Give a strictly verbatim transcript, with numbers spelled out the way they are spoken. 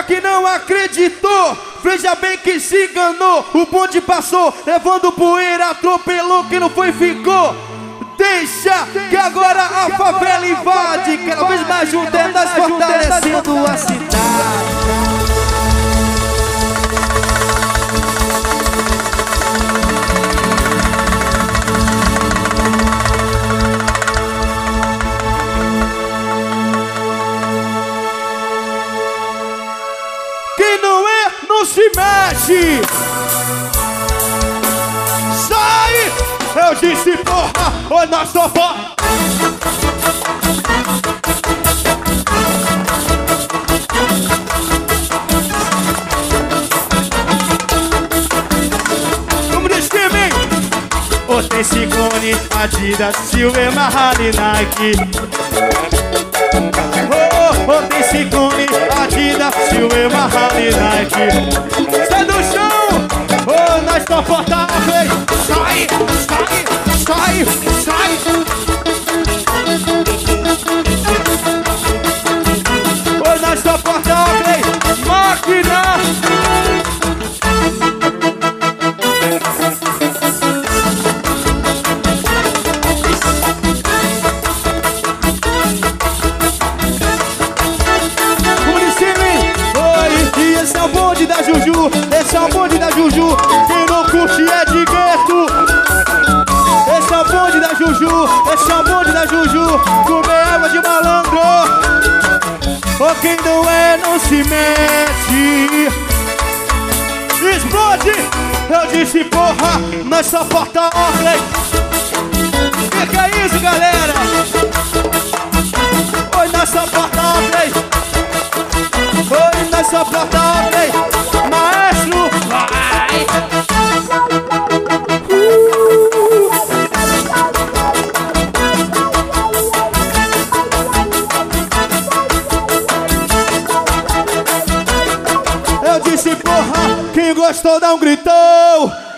que não acreditou, veja bem que se enganou. O bonde passou, levando poeira, atropelou, que não foi, ficou. Deixa que agora a favela invade, cada vez mais juntas, fortalecendo a cidade. Quem não é, não se mexe. Sai! Eu disse porra, ô nosso avó. Vamos de streaming. Ô tem Ciclone, Adidas, Silema, Harley, Nike. Ô, ô tem Ciclone, Adidas, Silema, Harley, Nike. Sai do chão, ô nós confortáveis. Sai, sai, sai, sai. Ô nós confortáveis, máquina. Da Juju, esse é o bonde da Juju. Quem não curte é de gueto. Esse é o bonde da Juju, esse é o bonde da Juju. Comer água de malandro. Ou quem não é, não se mete. Explode, eu disse porra, nós só porta ordem. Que que é isso, galera? Oi, nós só porta ordem. Oi, nós só porta ordem. Maestro, vai! Eu disse porra, quem gostou dá um gritão.